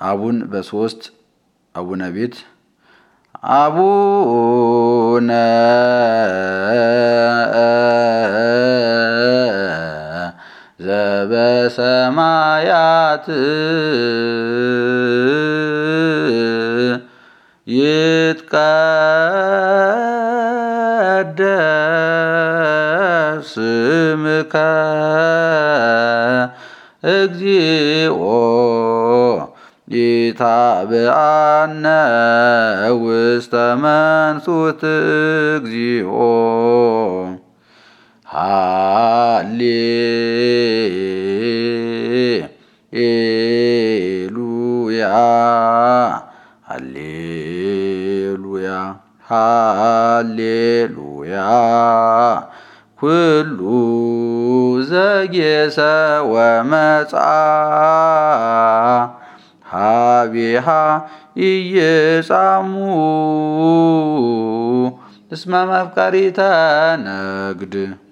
አቡን በሶስት አቡነ ቤት አቡነ ዘበሰማያት ይትቀደስ ስምከ እግዚኦ ኢታብአነ ውስተ መንሱት እግዚኦ ሃሌሉያ ሃሌሉያ ሃሌሉያ ኩሉ ዘጌሰ ወመጽአ ሀቤሃ ኢየጻሙ እስመ መፍቀሪተ ነግድ